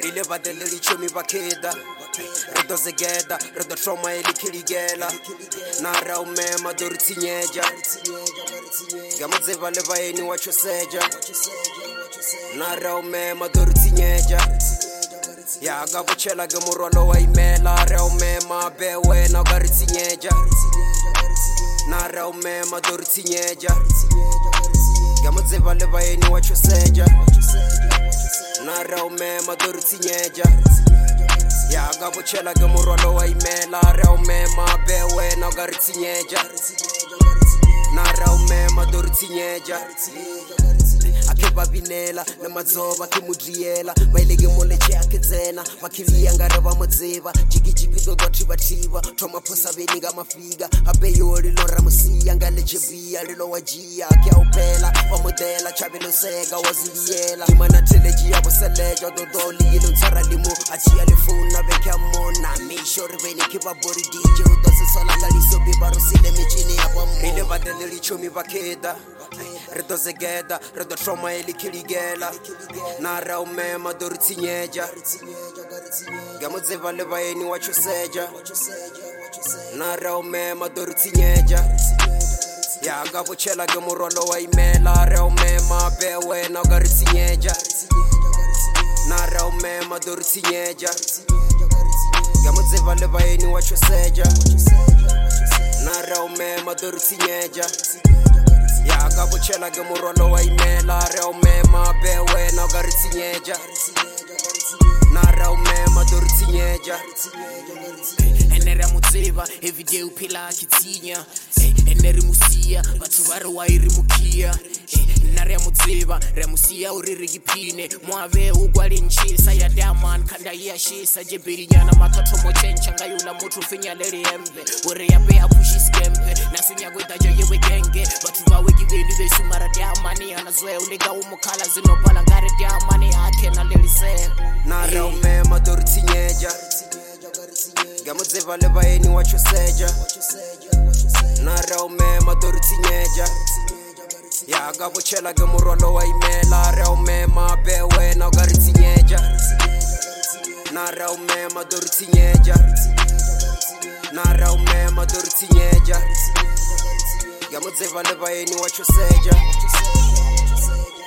Ile badele lichomi bakeda Redo zegeda, redo trauma ili kiligela Nara umema dori tinyeja Gamadze vale vaeni wacho seja Nara umema dori tinyeja Ya gabuchela gemurolo wa imela Re umema bewe na gari tinyeja Nara umema dori tinyeja Gamadze vale vaeni wacho seja Nara umema dori tinyeja Ya gabuchela gemurolo wa imela Re umema bewe na gari tinyeja Nara umema dori tinyeja Akeba binela na mazoba kimudriela Mailege moleche akezena Makilia ngareba modzeba Jigi dodo triba Toma posa beniga mafiga Abeyo lilo ramusia Ngaleche bia lilo wajia Kia upela Wamodela Chabelo sega waziliela Imana teleji ya boseleja Dodoli ilo ntaralimu Achia lifuna bekia mona Mishori beni kipa bori DJ Udose sola galiso bibaro sile michini ya pamu Ile badele lichomi bakeda Redo zegeda Redo trauma ili kiligela Nara umema dori tinyeja Gamadze vale vaeni wacho seja Nara umema dori tinyeja Ya gabuchela gemurolo wa imela Re umema bewe na gari tinyeja Nara umema dori tinyeja Gamadze vale vaeni wacho seja Nara umema dori tinyeja Ya gabuchela gemurolo wa imela Re umema bewe na gari tinyeja Nara umema dori tinyeja Enere mudziva everyday upila akitinya enere musia bathu vare wairi mukia nare mudziva remusia uriri gipine mwave ugwali nchisa ya diamond kanda ya shisa jebirinyana matoto mochencha ngayula mutu finyalele embe ure yape ya pushi skempe nasinya gweda yewe genge bathu vawe gibeni besumara diamani anazwe ulega umukala zinopala ngare diamani ake na lelise Nare umema dori tinyeja Gamadze vale vaeni wacho seja Nara umema dori tinyeja Ya gabuchela gemurolo wa imela Re umema bewe na gari tinyeja Nara umema dori tinyeja Nara umema dori tinyeja Gamadze vale vaeni wacho seja